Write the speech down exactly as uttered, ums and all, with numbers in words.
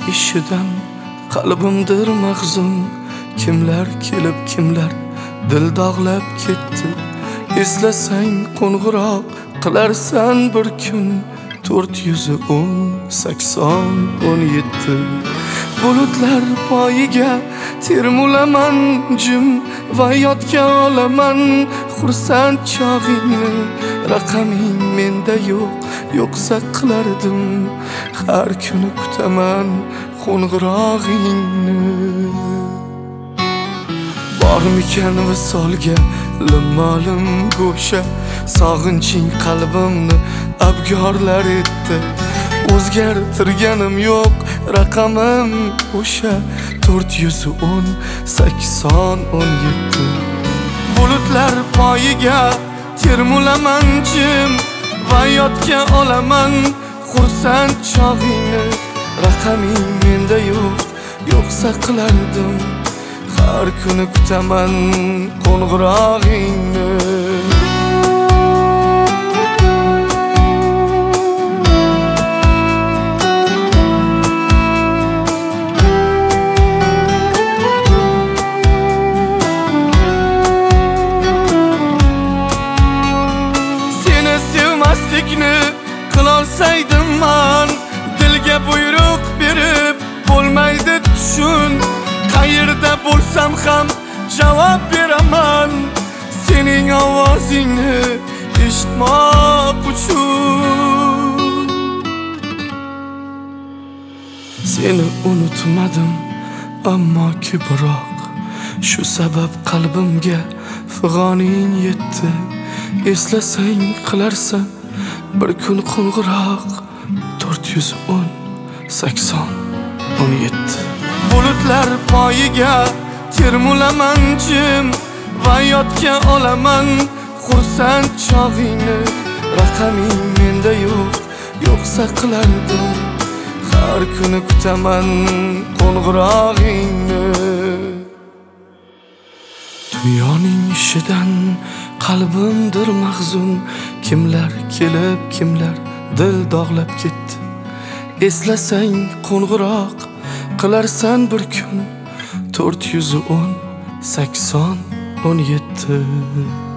ishidan qalbimdir mahzun. Kimlar kelib kimlar dil dog'lab ketdi. Eslasang qo'ng'iroq qilarsan bir kun. To'rt yuz o'n sakson o'n yetti bulutlar poyiga termulaman jim va yodga olaman xursand chog'ingni. Raqaming menda yo'q, yo'qsa qilardim. Har kuni kutaman qo'ng'irog'ingni. Bormikan visolga lim-molim go'sha, sog'inching qalbimni abgorlar etdi. O'zgartirganim yo'q, raqamim o'sha to'rt yuz o'n sakson o'n yetti. Bulutlar poyiga termulaman jim va yodga olaman xursand chog'ingni. Raqaming menda yo'q, yo'qsa qilardim. Har kuni kutaman qo'ng'irog'ingni. Seni sevmaslikni qilolsaydim man, dilga buyruq berib bo'lmaydi tushun. Qayerda bo'lsam ham javob beraman sening ovozingni eshitmoq uchun. Seni unutmadim ammo ko'proq, shu sabab qalbimga fig'oning yetdi. Eslasang qilarsan bir kun qo'ng'iroq to'rt yuz o'n sakson o'n yetti. Bulutlar poyiga termulaman jim va yodga olaman xursand chog'ingni. Raqaming menda yo'q, yo'qsa qilardim. Har kuni kutaman qo'ng'irog'ingni. Dunyoning ishidan qalbimdir mahzun. Kimlar kelib kimlar dil dog'lab ketdi. Eslasang qo'ng'iroq qilarsan bir kun to'rt yuz o'n sakson o'n yetti.